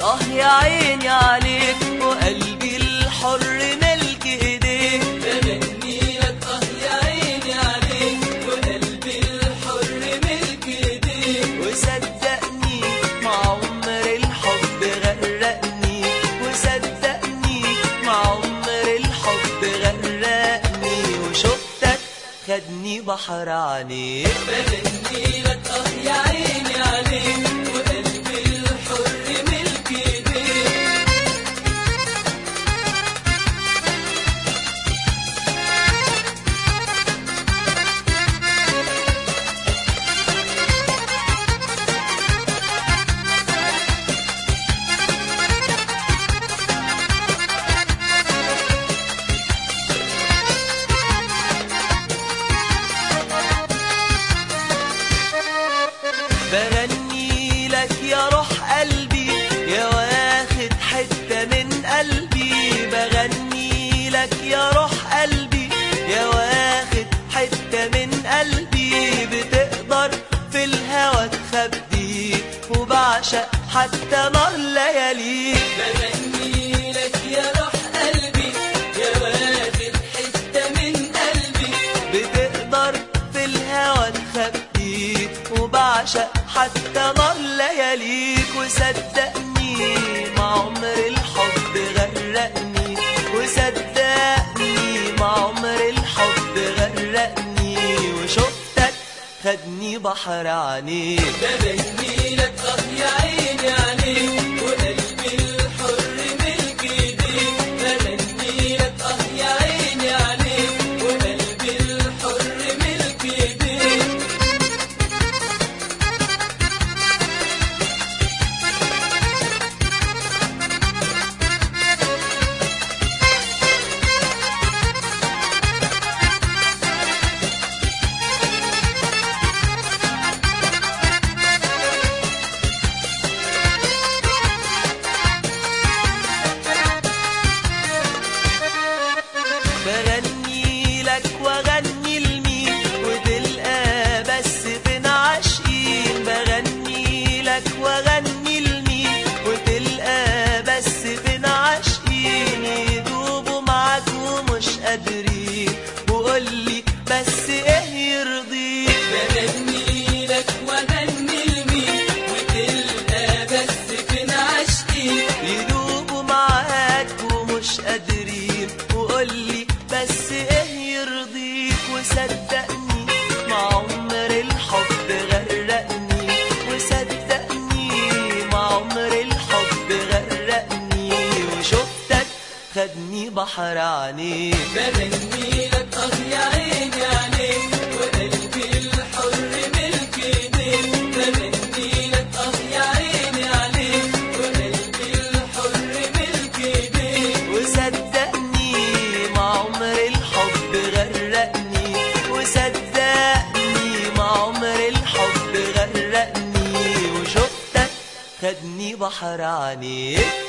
يا عيني عليك وقلبي الحر ملك ايديك. بغني لك يا عيني عليك وقلبي الحر ملك ايديك. وصدقني مع عمر الحب غرقني، وصدقني مع عمر الحب غرقني، وشفتك خدني بحر عليك. بغني لك يا عيني عليك وقلبي الحر ملك ايديك. بغني لك يا روح قلبي يا واخد حتة من قلبي، بغني لك يا روح قلبي يا واخد حتة من قلبي، بتقدر في الهوى تخبيك وبعشق حتى نار لياليك. بغني لك يا روح قلبي يا واخد حتة من قلبي، بتقدر في الهوى تخبيك وبعشق حتى نار لياليك. وصدقني مع عمر الحب غرقني، وصدقني مع عمر الحب غرقني، وشفتك خدني بحر عليك. بغني لك يا عيني عليك وقلبي الحر ملك ايديك. بغني لك يا عيني عليك وقلبي الحر ملك ايديك. بغني لك واغني لمين وتلقى بس فين عاشقين، بغني لك واغني لمين وتلقى بس فين عاشقين، يدوبوا معاك ومش قادرين وقولي بس ايه يرضيك. بغني لك واغني لمين وتلقى بس فين عاشقين، يدوبوا معاك ومش قادرين وقولي بس ايه يرضيك. وصدقني مع عمر الحب غرقني، وصدقني مع عمر الحب غرقني، وشفتك خدني بحر عليك. بغني لك يا عيني عليك وقلبي الحر ملك ايديك. بغني لك يا عيني عليك وقلبي الحر ملك ايديك. وصدقني مع عمر الحب غرقني، وصدقني مع عمر الحب غرقني، وشفتك خدني بحر عليك.